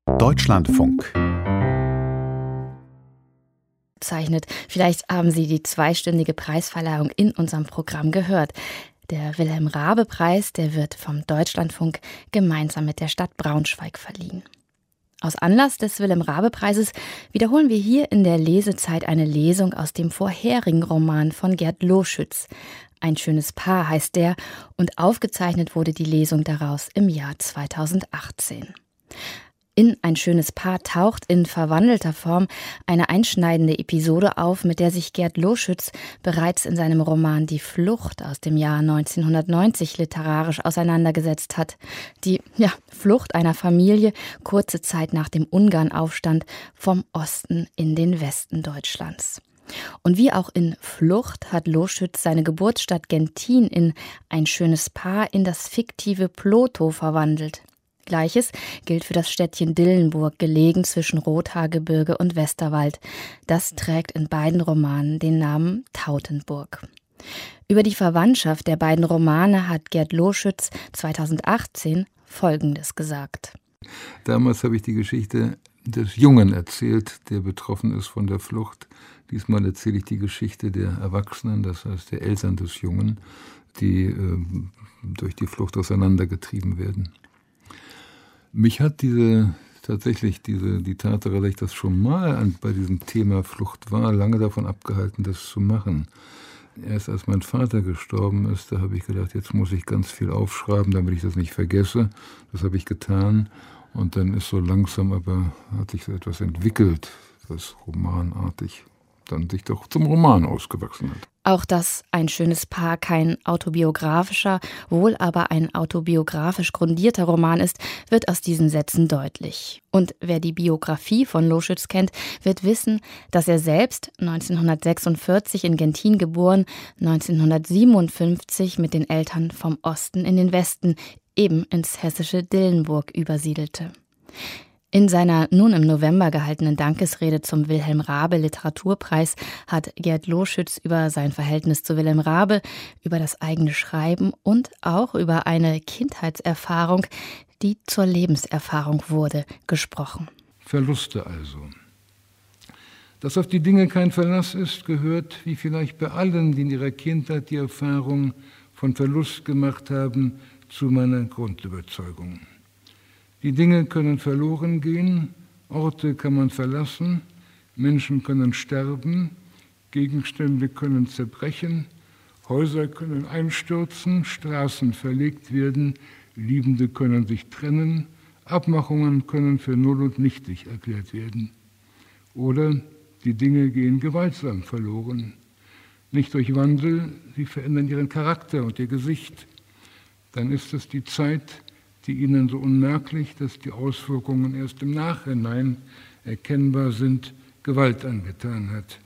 Deutschlandfunk. Vielleicht haben Sie die zweistündige Preisverleihung in unserem Programm gehört. Der Wilhelm-Raabe-Preis, der wird vom Deutschlandfunk gemeinsam mit der Stadt Braunschweig verliehen. Aus Anlass des Wilhelm-Raabe-Preises wiederholen wir hier in der Lesezeit eine Lesung aus dem vorherigen Roman von Gerd Loschütz. Ein schönes Paar heißt der und aufgezeichnet wurde die Lesung daraus im Jahr 2018. In Ein schönes Paar taucht in verwandelter Form eine einschneidende Episode auf, mit der sich Gerd Loschütz bereits in seinem Roman Die Flucht aus dem Jahr 1990 literarisch auseinandergesetzt hat. Die Flucht einer Familie kurze Zeit nach dem Ungarnaufstand vom Osten in den Westen Deutschlands. Und wie auch in Flucht hat Loschütz seine Geburtsstadt Genthin in Ein schönes Paar in das fiktive Plotho verwandelt. Gleiches gilt für das Städtchen Dillenburg, gelegen zwischen Rothaargebirge und Westerwald. Das trägt in beiden Romanen den Namen Tautenburg. Über die Verwandtschaft der beiden Romane hat Gerd Loschütz 2018 Folgendes gesagt. Damals habe ich die Geschichte des Jungen erzählt, der betroffen ist von der Flucht. Diesmal erzähle ich die Geschichte der Erwachsenen, das heißt der Eltern des Jungen, die durch die Flucht auseinandergetrieben werden. Mich hat die Tatsache, dass ich das schon mal bei diesem Thema Flucht war, lange davon abgehalten, das zu machen. Erst als mein Vater gestorben ist, da habe ich gedacht, jetzt muss ich ganz viel aufschreiben, damit ich das nicht vergesse. Das habe ich getan und dann ist so langsam, aber hat sich so etwas entwickelt, was romanartig dann sich doch zum Roman ausgewachsen hat. Auch dass Ein schönes Paar kein autobiografischer, wohl aber ein autobiografisch grundierter Roman ist, wird aus diesen Sätzen deutlich. Und wer die Biografie von Loschütz kennt, wird wissen, dass er selbst 1946 in Genthin geboren, 1957 mit den Eltern vom Osten in den Westen, eben ins hessische Dillenburg übersiedelte. In seiner nun im November gehaltenen Dankesrede zum Wilhelm-Raabe-Literaturpreis hat Gerd Loschütz über sein Verhältnis zu Wilhelm Raabe, über das eigene Schreiben und auch über eine Kindheitserfahrung, die zur Lebenserfahrung wurde, gesprochen. Verluste also. Dass auf die Dinge kein Verlass ist, gehört, wie vielleicht bei allen, die in ihrer Kindheit die Erfahrung von Verlust gemacht haben, zu meiner Grundüberzeugung. Die Dinge können verloren gehen, Orte kann man verlassen, Menschen können sterben, Gegenstände können zerbrechen, Häuser können einstürzen, Straßen verlegt werden, Liebende können sich trennen, Abmachungen können für null und nichtig erklärt werden. Oder die Dinge gehen gewaltsam verloren. Nicht durch Wandel, sie verändern ihren Charakter und ihr Gesicht. Dann ist es die Zeit, die ihnen so unmerklich, dass die Auswirkungen erst im Nachhinein erkennbar sind, Gewalt angetan hat.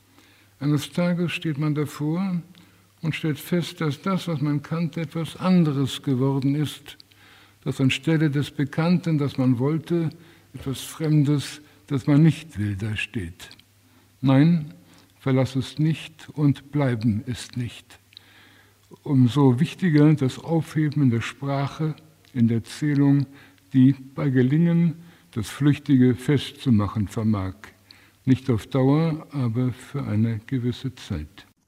Eines Tages steht man davor und stellt fest, dass das, was man kannte, etwas anderes geworden ist, dass anstelle des Bekannten, das man wollte, etwas Fremdes, das man nicht will, da steht. Nein, Verlass ist nicht und Bleiben ist nicht. Umso wichtiger das Aufheben in der Sprache, in der Erzählung, die bei Gelingen das Flüchtige festzumachen vermag. Nicht auf Dauer, aber für eine gewisse Zeit.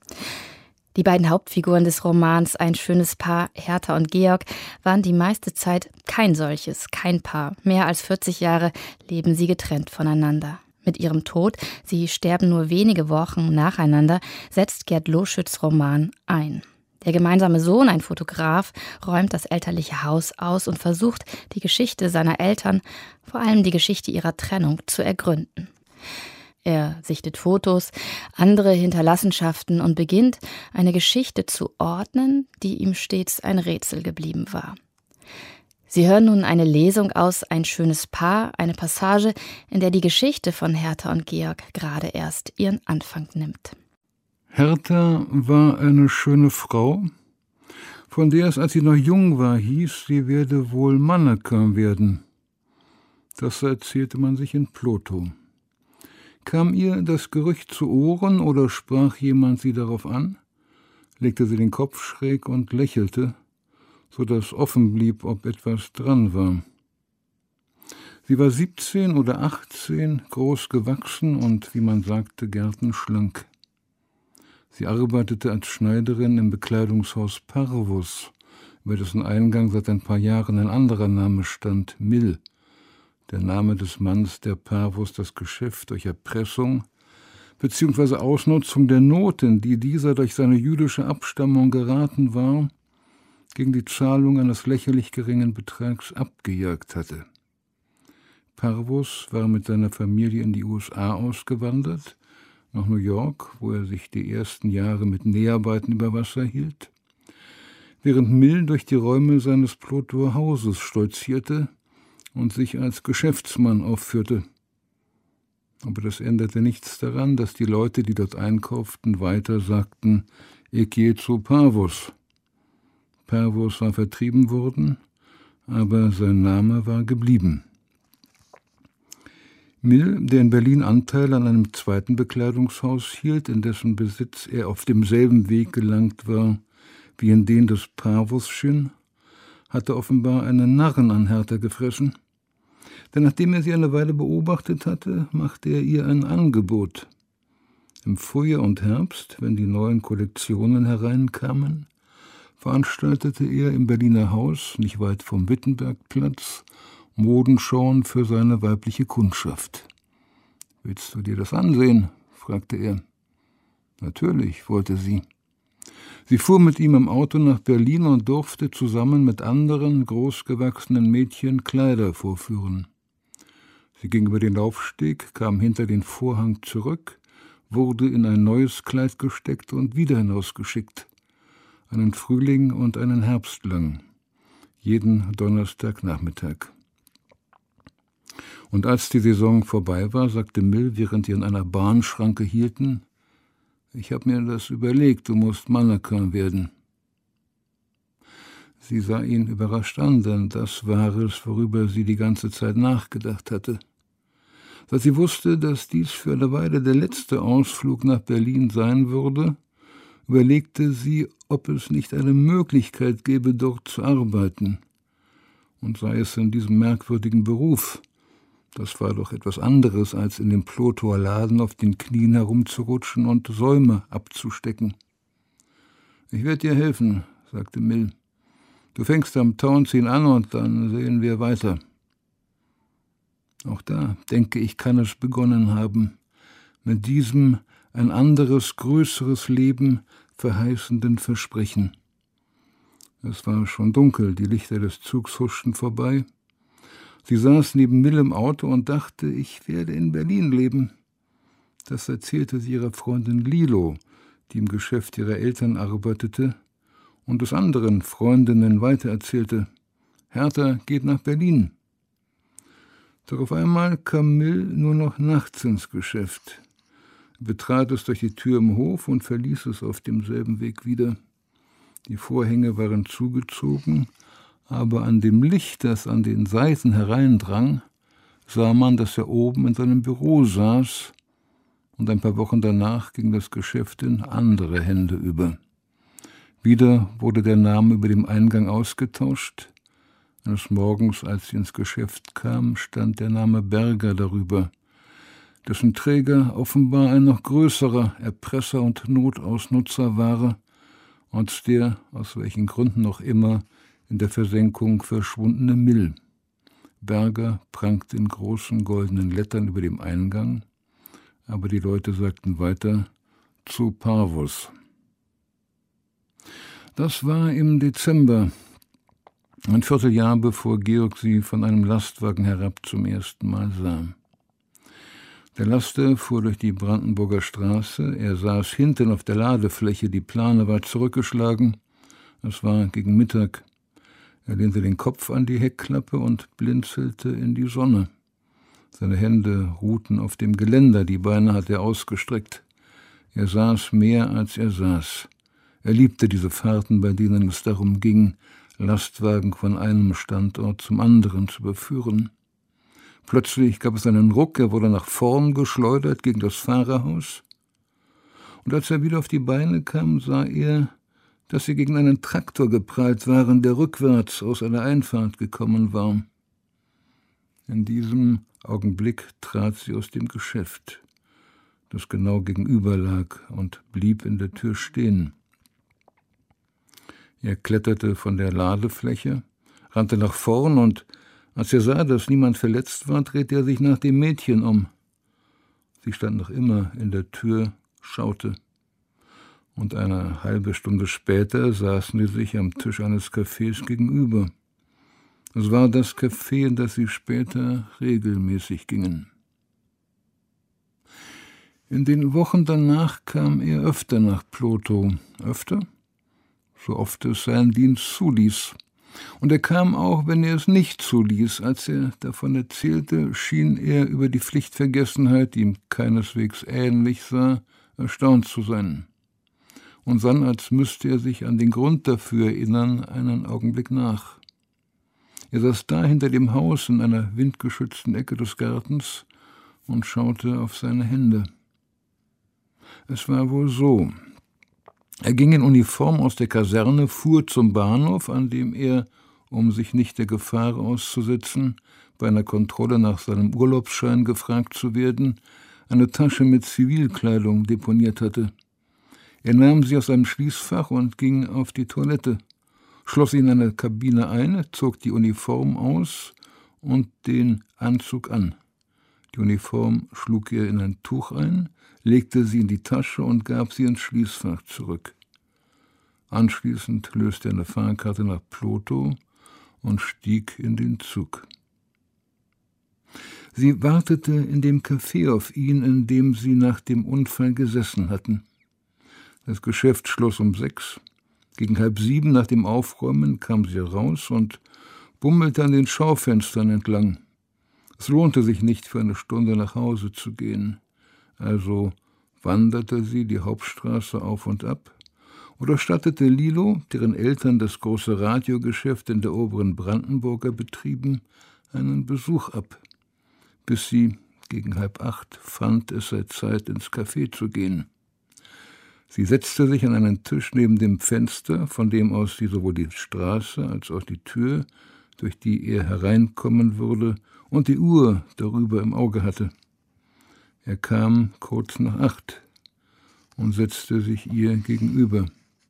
Die beiden Hauptfiguren des Romans Ein schönes Paar, Hertha und Georg, waren die meiste Zeit kein solches, kein Paar. Mehr als 40 Jahre leben sie getrennt voneinander. Mit ihrem Tod, sie sterben nur wenige Wochen nacheinander, setzt Gerd Loschütz' Roman ein. Der gemeinsame Sohn, ein Fotograf, räumt das elterliche Haus aus und versucht, die Geschichte seiner Eltern, vor allem die Geschichte ihrer Trennung, zu ergründen. Er sichtet Fotos, andere Hinterlassenschaften und beginnt, eine Geschichte zu ordnen, die ihm stets ein Rätsel geblieben war. Sie hören nun eine Lesung aus Ein schönes Paar, eine Passage, in der die Geschichte von Hertha und Georg gerade erst ihren Anfang nimmt. Hertha war eine schöne Frau, von der es, als sie noch jung war, hieß, sie werde wohl Mannequin werden. Das erzählte man sich in Plotho. Kam ihr das Gerücht zu Ohren oder sprach jemand sie darauf an, legte sie den Kopf schräg und lächelte, so dass offen blieb, ob etwas dran war. Sie war 17 oder 18, groß gewachsen und, wie man sagte, gärtenschlank. Sie arbeitete als Schneiderin im Bekleidungshaus Parvus, über dessen Eingang seit ein paar Jahren ein anderer Name stand, Mill, der Name des Mannes, der Parvus das Geschäft durch Erpressung bzw. Ausnutzung der Not, in die dieser durch seine jüdische Abstammung geraten war, gegen die Zahlung eines lächerlich geringen Betrags abgejagt hatte. Parvus war mit seiner Familie in die USA ausgewandert, nach New York, wo er sich die ersten Jahre mit Näharbeiten über Wasser hielt, während Mill durch die Räume seines Plotower Hauses stolzierte und sich als Geschäftsmann aufführte. Aber das änderte nichts daran, dass die Leute, die dort einkauften, weiter sagten, ich gehe zu Parvus. Parvus war vertrieben worden, aber sein Name war geblieben. Mill, der in Berlin Anteil an einem zweiten Bekleidungshaus hielt, in dessen Besitz er auf demselben Weg gelangt war wie in den des Parvus-Schien, hatte offenbar einen Narren an Hertha gefressen, denn nachdem er sie eine Weile beobachtet hatte, machte er ihr ein Angebot. Im Frühjahr und Herbst, wenn die neuen Kollektionen hereinkamen, veranstaltete er im Berliner Haus, nicht weit vom Wittenbergplatz, Modenschauen für seine weibliche Kundschaft. »Willst du dir das ansehen?« fragte er. Natürlich, wollte sie. Sie fuhr mit ihm im Auto nach Berlin und durfte zusammen mit anderen großgewachsenen Mädchen Kleider vorführen. Sie ging über den Laufsteg, kam hinter den Vorhang zurück, wurde in ein neues Kleid gesteckt und wieder hinausgeschickt. Einen Frühling und einen Herbst lang. Jeden Donnerstagnachmittag. Und als die Saison vorbei war, sagte Mill, während sie an einer Bahnschranke hielten, »Ich habe mir das überlegt, du musst Mannequin werden.« Sie sah ihn überrascht an, denn das war es, worüber sie die ganze Zeit nachgedacht hatte. Da sie wusste, dass dies für eine Weile der letzte Ausflug nach Berlin sein würde, überlegte sie, ob es nicht eine Möglichkeit gäbe, dort zu arbeiten. Und sei es in diesem merkwürdigen Beruf. Das war doch etwas anderes, als in dem Plotower Laden auf den Knien herumzurutschen und Säume abzustecken. »Ich werde dir helfen«, sagte Mill. »Du fängst am Tauentziehen an und dann sehen wir weiter.« Auch da, denke ich, kann es begonnen haben, mit diesem ein anderes, größeres Leben verheißenden Versprechen. Es war schon dunkel, die Lichter des Zugs huschten vorbei. Sie saß neben Mill im Auto und dachte, ich werde in Berlin leben. Das erzählte sie ihrer Freundin Lilo, die im Geschäft ihrer Eltern arbeitete, und des anderen Freundinnen weitererzählte. Hertha geht nach Berlin. Doch auf einmal kam Mill nur noch nachts ins Geschäft. Er betrat es durch die Tür im Hof und verließ es auf demselben Weg wieder. Die Vorhänge waren zugezogen, aber an dem Licht, das an den Seiten hereindrang, sah man, dass er oben in seinem Büro saß, und ein paar Wochen danach ging das Geschäft in andere Hände über. Wieder wurde der Name über dem Eingang ausgetauscht. Eines Morgens, als sie ins Geschäft kam, stand der Name Berger darüber, dessen Träger offenbar ein noch größerer Erpresser und Notausnutzer war, als der, aus welchen Gründen noch immer, in der Versenkung verschwundene Mill. Berger prangte in großen goldenen Lettern über dem Eingang, aber die Leute sagten weiter, zu Parvus. Das war im Dezember, ein Vierteljahr bevor Georg sie von einem Lastwagen herab zum ersten Mal sah. Der Laster fuhr durch die Brandenburger Straße, er saß hinten auf der Ladefläche, die Plane war zurückgeschlagen, es war gegen Mittag. Er lehnte den Kopf an die Heckklappe und blinzelte in die Sonne. Seine Hände ruhten auf dem Geländer, die Beine hatte er ausgestreckt. Er saß mehr, als er saß. Er liebte diese Fahrten, bei denen es darum ging, Lastwagen von einem Standort zum anderen zu überführen. Plötzlich gab es einen Ruck, er wurde nach vorn geschleudert gegen das Fahrerhaus. Und als er wieder auf die Beine kam, sah er, dass sie gegen einen Traktor geprallt waren, der rückwärts aus einer Einfahrt gekommen war. In diesem Augenblick trat sie aus dem Geschäft, das genau gegenüber lag, und blieb in der Tür stehen. Er kletterte von der Ladefläche, rannte nach vorn und als er sah, dass niemand verletzt war, drehte er sich nach dem Mädchen um. Sie stand noch immer in der Tür, schaute. Und eine halbe Stunde später saßen sie sich am Tisch eines Cafés gegenüber. Es war das Café, in das sie später regelmäßig gingen. In den Wochen danach kam er öfter nach Plotho. Öfter? So oft es seinen Dienst zuließ. Und er kam auch, wenn er es nicht zuließ. Als er davon erzählte, schien er über die Pflichtvergessenheit, die ihm keineswegs ähnlich sah, erstaunt zu sein. Und sann, als müsste er sich an den Grund dafür erinnern, einen Augenblick nach. Er saß da hinter dem Haus in einer windgeschützten Ecke des Gartens und schaute auf seine Hände. Es war wohl so. Er ging in Uniform aus der Kaserne, fuhr zum Bahnhof, an dem er, um sich nicht der Gefahr auszusetzen, bei einer Kontrolle nach seinem Urlaubsschein gefragt zu werden, eine Tasche mit Zivilkleidung deponiert hatte. Er nahm sie aus einem Schließfach und ging auf die Toilette, schloss sie in eine Kabine ein, zog die Uniform aus und den Anzug an. Die Uniform schlug er in ein Tuch ein, legte sie in die Tasche und gab sie ins Schließfach zurück. Anschließend löste er eine Fahrkarte nach Plotho und stieg in den Zug. Sie wartete in dem Café auf ihn, in dem sie nach dem Unfall gesessen hatten. Das Geschäft schloss um 6. Gegen 6:30 nach dem Aufräumen kam sie raus und bummelte an den Schaufenstern entlang. Es lohnte sich nicht, für eine Stunde nach Hause zu gehen. Also wanderte sie die Hauptstraße auf und ab oder stattete Lilo, deren Eltern das große Radiogeschäft in der oberen Brandenburger betrieben, einen Besuch ab, bis sie gegen 7:30 fand, es sei Zeit, ins Café zu gehen. Sie setzte sich an einen Tisch neben dem Fenster, von dem aus sie sowohl die Straße als auch die Tür, durch die er hereinkommen würde, und die Uhr darüber im Auge hatte. Er kam kurz nach 8 und setzte sich ihr gegenüber.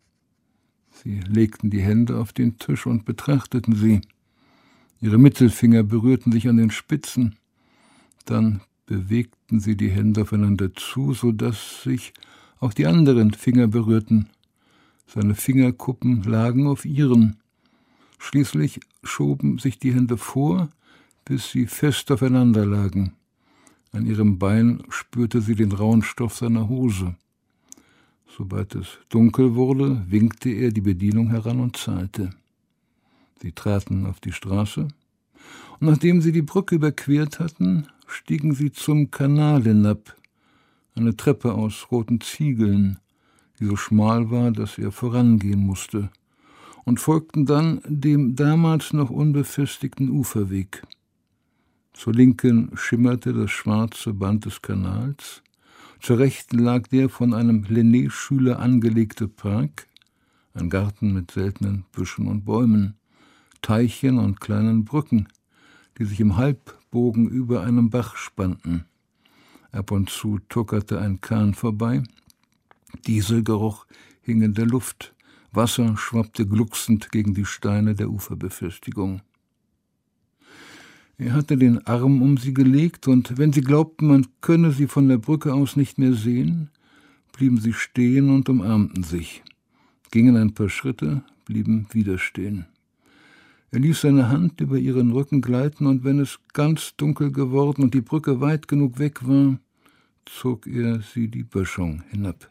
Sie legten die Hände auf den Tisch und betrachteten sie. Ihre Mittelfinger berührten sich an den Spitzen. Dann bewegten sie die Hände aufeinander zu, sodass sich auch die anderen Finger berührten. Seine Fingerkuppen lagen auf ihren. Schließlich schoben sich die Hände vor, bis sie fest aufeinander lagen. An ihrem Bein spürte sie den rauen Stoff seiner Hose. Sobald es dunkel wurde, winkte er die Bedienung heran und zahlte. Sie traten auf die Straße, und nachdem sie die Brücke überquert hatten, stiegen sie zum Kanal hinab, eine Treppe aus roten Ziegeln, die so schmal war, dass er vorangehen musste, und folgten dann dem damals noch unbefestigten Uferweg. Zur Linken schimmerte das schwarze Band des Kanals, zur Rechten lag der von einem Lenné-Schüler angelegte Park, ein Garten mit seltenen Büschen und Bäumen, Teichen und kleinen Brücken, die sich im Halbbogen über einem Bach spannten. Ab und zu tuckerte ein Kahn vorbei. Dieselgeruch hing in der Luft. Wasser schwappte glucksend gegen die Steine der Uferbefestigung. Er hatte den Arm um sie gelegt, und wenn sie glaubten, man könne sie von der Brücke aus nicht mehr sehen, blieben sie stehen und umarmten sich, gingen ein paar Schritte, blieben wieder stehen. Er ließ seine Hand über ihren Rücken gleiten, und wenn es ganz dunkel geworden und die Brücke weit genug weg war, zog er sie die Böschung hinab.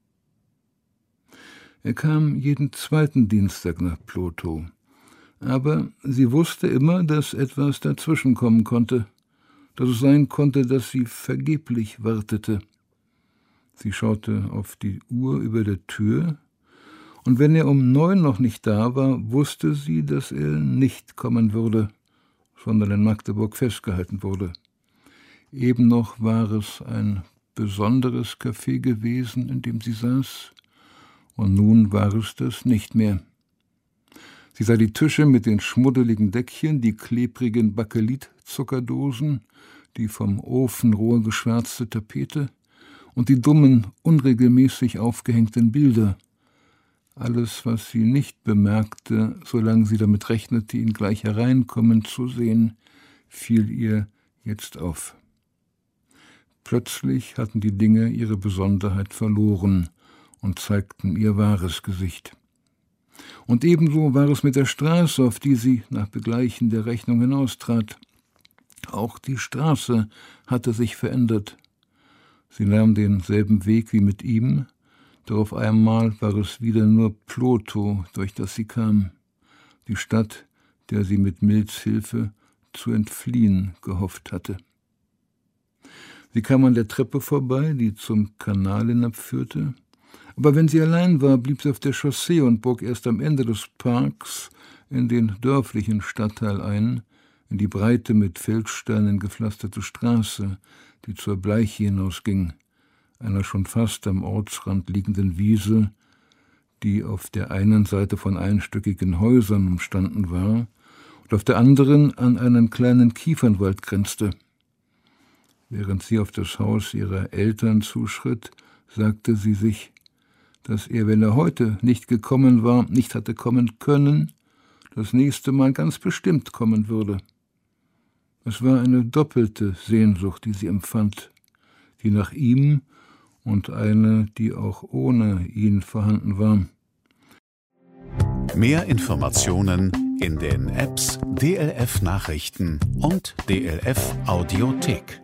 Er kam jeden zweiten Dienstag nach Plotho, aber sie wusste immer, dass etwas dazwischenkommen konnte, dass es sein konnte, dass sie vergeblich wartete. Sie schaute auf die Uhr über der Tür, und wenn er um 9 noch nicht da war, wusste sie, dass er nicht kommen würde, sondern in Magdeburg festgehalten wurde. Eben noch war es ein besonderes Café gewesen, in dem sie saß, und nun war es das nicht mehr. Sie sah die Tische mit den schmuddeligen Deckchen, die klebrigen Bakelit-Zuckerdosen, die vom Ofenrohr geschwärzte Tapete und die dummen, unregelmäßig aufgehängten Bilder. Alles, was sie nicht bemerkte, solange sie damit rechnete, ihn gleich hereinkommen zu sehen, fiel ihr jetzt auf. Plötzlich hatten die Dinge ihre Besonderheit verloren und zeigten ihr wahres Gesicht. Und ebenso war es mit der Straße, auf die sie nach Begleichen der Rechnung hinaustrat. Auch die Straße hatte sich verändert. Sie nahm denselben Weg wie mit ihm, doch auf einmal war es wieder nur Ploto, durch das sie kam, die Stadt, der sie mit Mills Hilfe zu entfliehen gehofft hatte. Sie kam an der Treppe vorbei, die zum Kanal hinabführte, aber wenn sie allein war, blieb sie auf der Chaussee und bog erst am Ende des Parks in den dörflichen Stadtteil ein, in die breite, mit Feldsteinen gepflasterte Straße, die zur Bleiche hinausging, einer schon fast am Ortsrand liegenden Wiese, die auf der einen Seite von einstöckigen Häusern umstanden war und auf der anderen an einen kleinen Kiefernwald grenzte. Während sie auf das Haus ihrer Eltern zuschritt, sagte sie sich, dass er, wenn er heute nicht gekommen war, nicht hatte kommen können, das nächste Mal ganz bestimmt kommen würde. Es war eine doppelte Sehnsucht, die sie empfand, die nach ihm und eine, die auch ohne ihn vorhanden war. Mehr Informationen in den Apps DLF Nachrichten und DLF Audiothek.